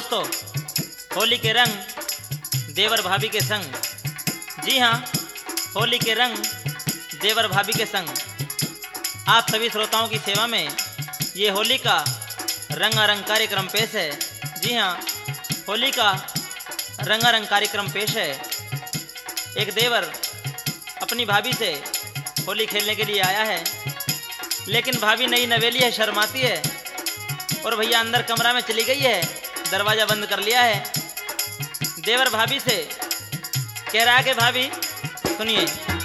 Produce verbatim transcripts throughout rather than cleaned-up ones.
दोस्तों, होली के रंग देवर भाभी के संग। जी हाँ, होली के रंग देवर भाभी के संग आप सभी श्रोताओं की सेवा में ये होली का रंगारंग कार्यक्रम पेश है। जी हाँ, होली का रंगारंग कार्यक्रम पेश है। एक देवर अपनी भाभी से होली खेलने के लिए आया है, लेकिन भाभी नई नवेली है, शर्माती है और भैया अंदर कमरा में चली गई है, दरवाजा बंद कर लिया है। देवर भाभी से कह रहा है कि भाभी सुनिए,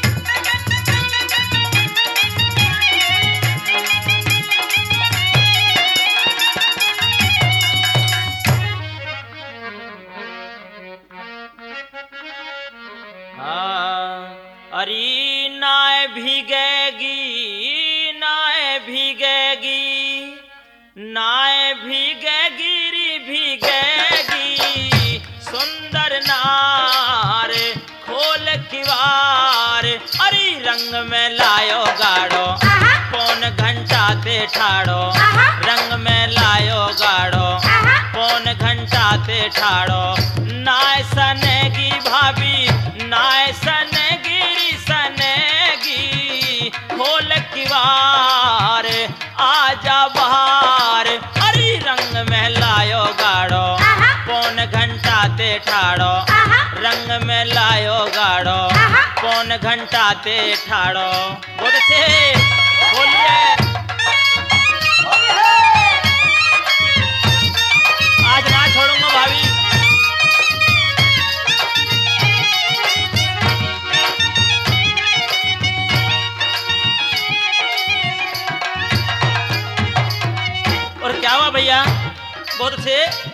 अरे नाय भीगेगी नाय भीगेगी नाय भीगेगी री भीगेगी सुंदर नार खोल किवार। अरे रंग में लायो गाड़ो पौन घंटा ते ठाड़ो, रंग में लायो गाड़ो पौन घंटा ते ठाड़ो। नाय सनेगी भाभी नाय सनेगी री सनेगी खोल किवार आजा बाहर। अरे रंग में लायो गाड़ो पौन घंटा ते ठाड़ो, रंग में लायो गाड़ो पौन घंटा ते ठाड़ो। बहुत अच्छे बोलिए, आज ना छोड़ूंगा भाभी। और क्या हुआ भैया? बहुत अच्छे।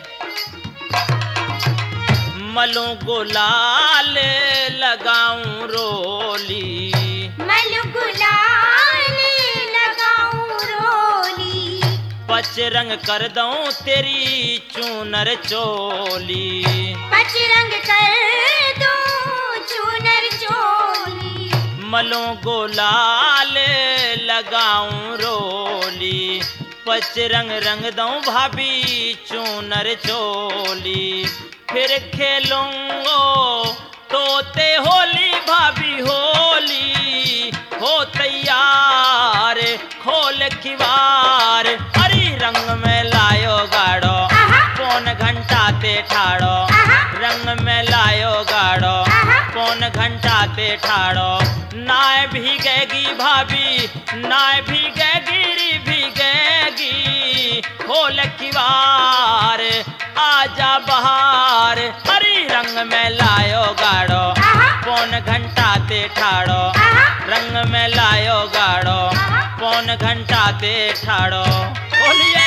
मलू गुलाल लगाऊं रोली, मलू गुलाल लगाऊं रोली, पच रंग कर दूं तेरी चूनर चोली, पच रंग कर दूं चूनर चोली। मलू गुलाल लगाऊं रोली, पच रंग रंग दूं भाभी चूनर चोली। फिर खेलूंगो तोते होली भाभी होली हो तैयार खोल किवार। अरे रंग में लायो गाड़ो पौन घंटा ते ठाड़ो, रंग में लायो गाड़ो पौन घंटा ते ठाड़ो। नाय भीगेगी भाभी नाय भीगेगी री भीगेगी खोल किवार आजा बहार। हरी रंग में लायो गाड़ो पौन घंटा ते ठाड़ो, रंग में लायो गाड़ो पौन घंटा ते ठाड़ो। बोलिए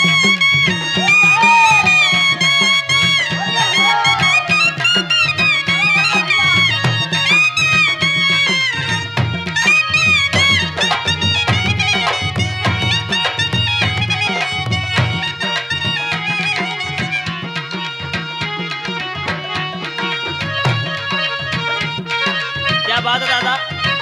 क्या बात है दादा?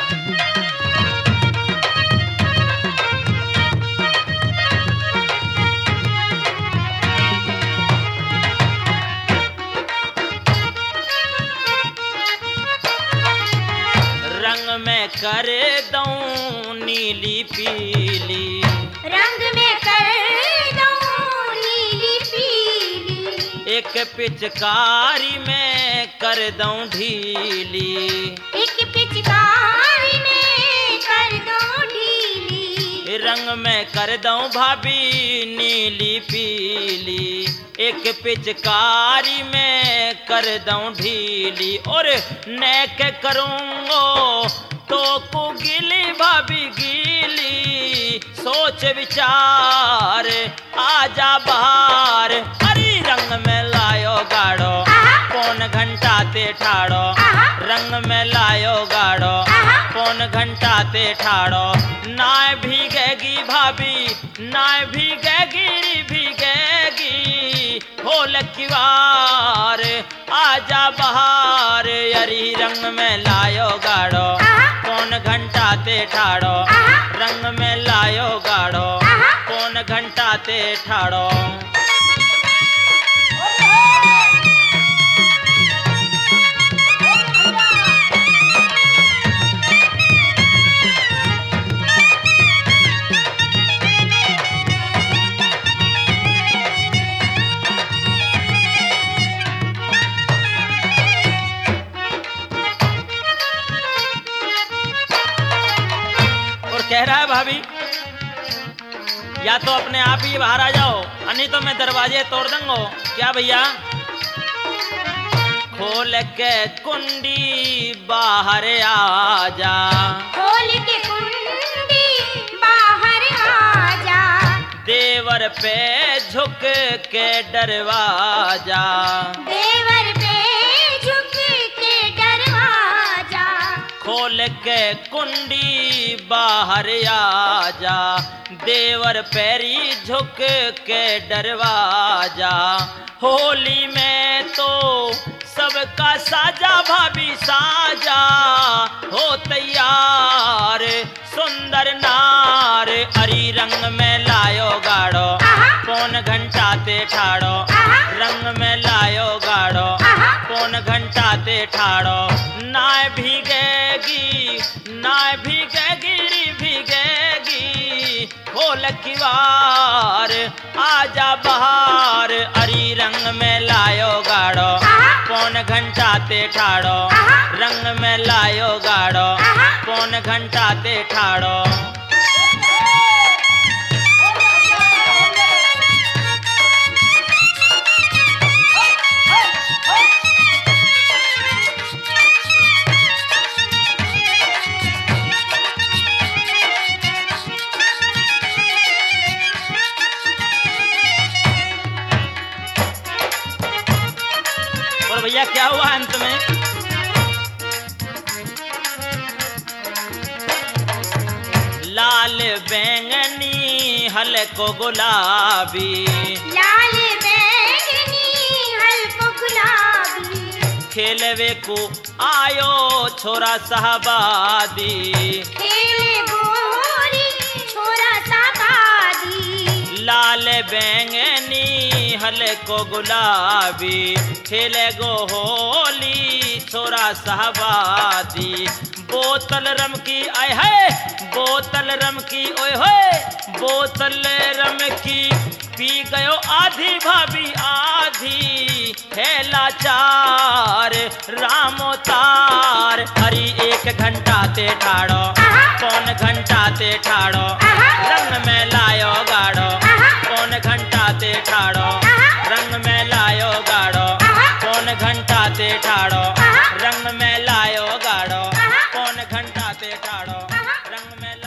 रंग में कर दूं नीली पीली, रंग में कर दूं नीली पीली, एक पिचकारी में कर दूं ढीली, एक पिचकारी में कर दूं ढीली। रंग में कर दूं भाभी नीली पीली, एक पिचकारी में कर दूं ढीली। और नेक करूंगो तो को गिली भाभी गीली सोच विचार आजा बाहर। हरी रंग में लायो गाड़ो पौन घंटा ते ठाड़ो, रंग में लायो गाड़ो पौन घंटा ते ठाड़ो। नाय भीगेगी भाभी नाय भीगेगी री भीगेगी खोल किवार आजा बहार। यरी रंग में लायो गाड़ो पौन घंटा ते ठाड़ो, रंग में लायो गाड़ो पौन घंटा ते ठाड़ो। कह रहा है भाभी या तो अपने आप ही बाहर आ जाओ, नहीं तो मैं दरवाजे तोड़ दूंगा। क्या भैया? खोल के कुंडी बाहर आ जा, खोल के कुंडी बाहर आ जा, देवर पे झुक के डरवा जा, देवर पे झुक के डरवा जा, खोल के कुंडी बाहर आ जा, देवर पैरी झुक के डरवा जा। होली में तो सबका साजा भाभी साजा हो तैयार, सुंदर नार अरी रंग में लायो गाड़ो, पौन घंटा ते ठाड़ो, रंग में लायो गाड़ो, पौन घंटा ते ठाड़ो। नाय भीगेगी नाय भीगेगी री भीगेगी, खोल किवार आजा बहार, अरी रंग में लायो गाड़ो, पौन घंटा ते ठाड़ो, रंग में लायो गाड़ो, पौन घंटा ते ठाड़ो। और भैया क्या हुआ अंत में? लाल बैंगनी हल्को गुलाबी, लाल बैंगनी हल्को गुलाबी, खेलवे को आयो छोरा साहबादी, खेले गोरी छोरा साबादी, लाल बैंगनी हल्को गुलाबी, खेले गो होली छोरा साहबादी। बोतल रम की आय है, बोतल रम की ओए होए, बोतल रम की पी गयो आधी भाभी आधी, है लाचार रामो तार, हरी एक घंटा ते ठाड़ो, पौन घंटा ते ठाड़ो, रंग में लायो गाड़ो, पौन घंटा ते ठाड़ो, रंग में लायो गाड़ो, पौन घंटा ते ठाड़ो, रंग में लायो गाड़ो, पौन घंटा ते ठाड़ो, रंग में